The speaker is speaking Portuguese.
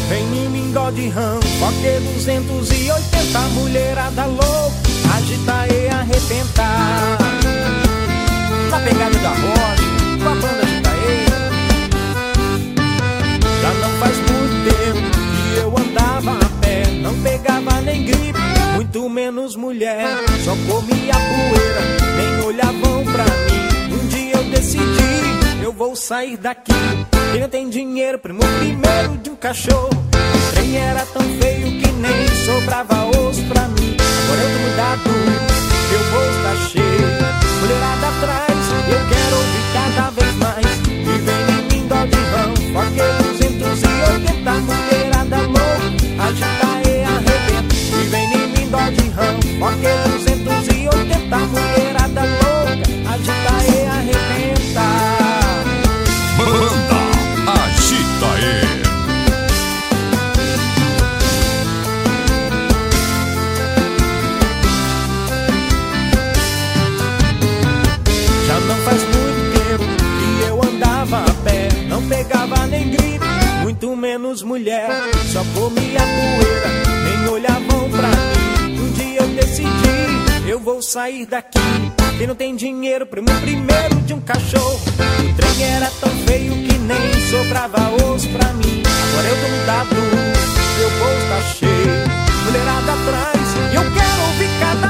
Vem em mingau de ramo, Fokker 280, mulherada louca, agita e arrebentar. Na pegada da rocha, com a banda agita e. Já não faz muito tempo que eu andava a pé, não pegava nem gripe, muito menos mulher. Só comia poeira, nem olhavam pra mim. Um dia eu decidi, eu vou sair daqui. Quem não tem dinheiro, primo primeiro de um cachorro. O trem era tão feio que nem sobrava osso pra mim. Agora eu tô mudado, meu bolso tá cheio, mulherada atrás, eu quero ouvir cada vez mais. E vem em mim dó de ramo, Fokker 280, mulherada louca, agita e arrebenta. E vem em mim dó de ramo, Fokker 280, mulherada louca, agita e arrebenta. Banda Agita E. Já não faz muito tempo que eu andava a pé, não pegava nem gripe, muito menos mulher. Só comia poeira, nem olhavam pra mim. Um dia eu decidi, eu vou sair daqui. Quem não tem dinheiro, primo primeiro de um cachorro. O trem era tão feio que nem sobrava osso pra mim. Agora eu tô mudado, meu bolso tá cheio, mulherada atrás, e eu quero ouvir cada